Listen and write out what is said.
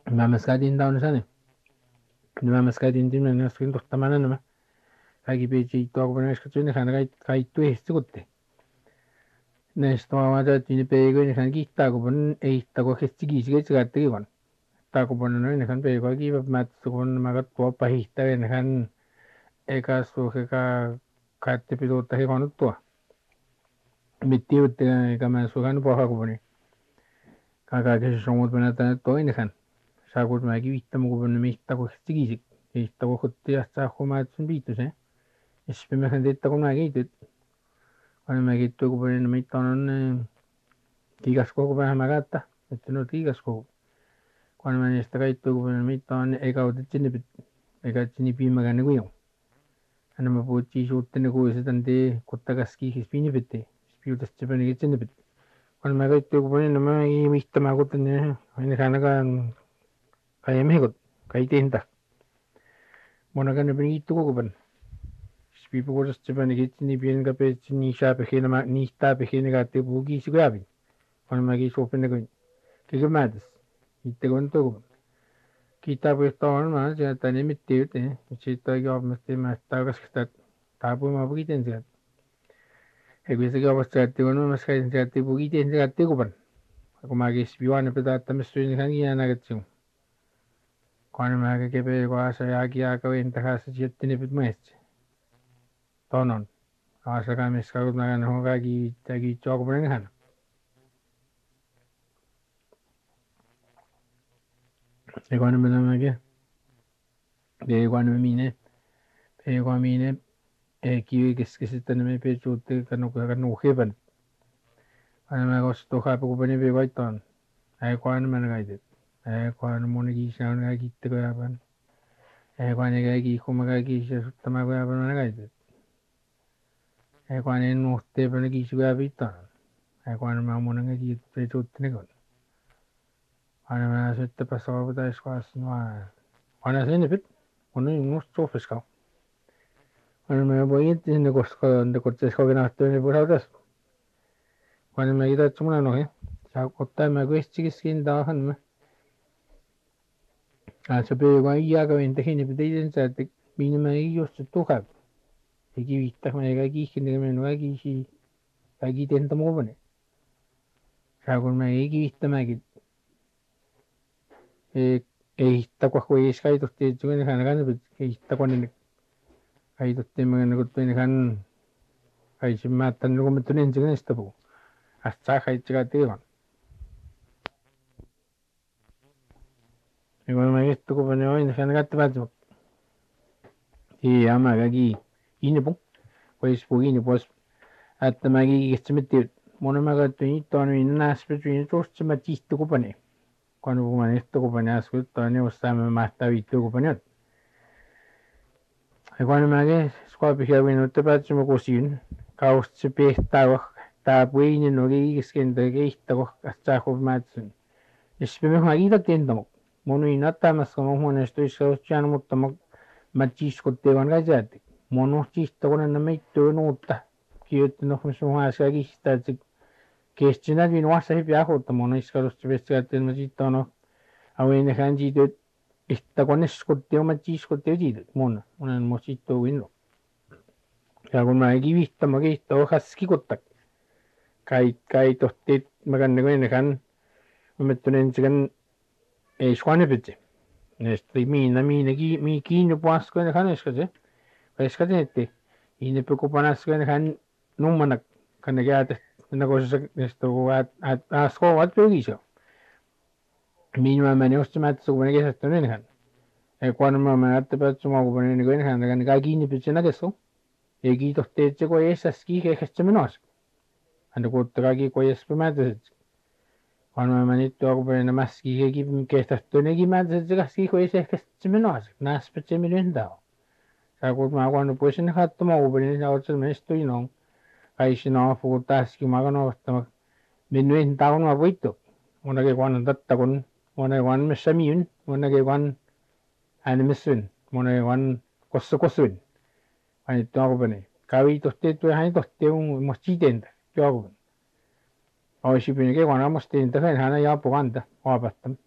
Mamascadin down sunny. The Mamascadin dim and screen of Tamanama. I give you talk when I screen and I twist good. Next one that in the pay and get Tagoban, a Tago Hestigis gets got 3 1. Tagoban and can pay give up mats to one Magat Popa Hista and Han Eka Soheka Catipito Tahon. Mittiu kama sukan poha kubani. Kaka kesi somut benata toin kan. Sakut magi vitta mo kubani mista ko stigisi. Ista ko kutti asta ko matsun bitu se. Ispe me kan detta ko magi tut. Kan magi tu kubani na mita non tigas ko kubani magatta. Etno tigas ko. Kan mani esta kai tu kubani mita on eka utit chinipit. Eka chinipi magane kuyo. Ana mapuchi suuttene ko isitante kuttagaski hispinipitte. Piutas Japan gets in a bit. When my great took one in the money, Mr. Magot and the Hanaga I am Higot, Kaitinta. Monagan bring it to open. People was Japan gets in the Bian Capet, Nisha, Pehina, Nista, Pehina, the boogies grabbing. When my gates open again. Kick a madness. It the one to Kita with Thorn, at an imitate, which is the government, Master that Tabu Mabritans. Eguisi gavastratti on maskainsatti pugitensatti kupan. Ako magis biwan pedatta mestuin kan giana gatsu. Kwan maga kepe ko asa yaki aka wenta kasa jettini pit mest. Tonon. Asa ka mes ka nagan hoga gi tagi chok bren han. E kwan mena mage. De kwan mine. Pe kwan mine. Kiwi keskisitan me pe chute kanu heban. Ana me gosto ha pe kupani pe waiton. Ai kwan man gaide. Ai kwan moni gi shan ga gitte ko yaban. Ai kwan ga gi kuma ga gi se tama ko yaban man gaide. Ai kwan en notte pe gi su ga bitan. Ai kwan ma moni ga gi pe chute ne kon. Ana me sette pasava da squas no. Ana se ne pit. Ono no sofiska. Cuando me voy de cortes joven hasta en el horas. Cuando me queda chumana no sa cotta me hago skin da han me. Se pe guay ya que vente gente pide sa te vine me yo se toca. Aquí vista me ga aquí que me no aquí si aquí tenta mo bane. Sa con me aquí vista me aquí. Esta kwa juez kai to te chuen han gan esta con Ay totte mga nagutuin kan ay si matan lugo metunin chicken istapo. Hasta kay chica tiwan. Igual me visto ko pano in kan gatte bato. Ama gagi inipo. Pues pugini pues at magi gistimitti mono magatuni tono in naspetuin to chimatisto ko pane. Quando bumanesto ko pane ascoltane ostame matta vitto ko pane. Cuando me hagas squapi que bueno te parece me cocin caos se pesta ta bueno no que es que entre esta hasta con matsun es que me imagino tiendo mono y nata más como mono estoy escuchando mucho machis con te van gallate mono chisto con no me to no ta que yo no me son más aquí está que es china vino a ser viajo to mono es que los pescadores me chito no a ver hanji esta con escoteo machis coteo jid mona una mosito wino ya con ma gi vista ma gi to haski kotak kai to te magan ne kan metunen chigan squane bit este mi ki no pas ko ne kan eskaje eskaje te y ne preocupan que ne kan no manak kan ga te na cosa esto a sko wat pegiso Mínima ostimat su buena que se estén en han. Cuando me arte para su mago poner en han de gagi ni pichena que eso. Y aquí to te che ko es ski que es menos. Ando ko tragi ko es pemate. Cuando me manito hago poner más ski que está esto en aquí más de ski ko es que menos. Nas peche me lenda. Sago ma cuando pues en hat mago poner en otro me estoy no. Ahí si no futas que mago no está. Me no está un abuito. Una que cuando datta con Mona wan mesamiun, mona ke wan animesun, mona wan kosuin. Ani to ako bane. Kawi toste to hani toste un mochitenda. Yo ako. O si pine ke wan mochitenda kan hana ya poganda. O apatam.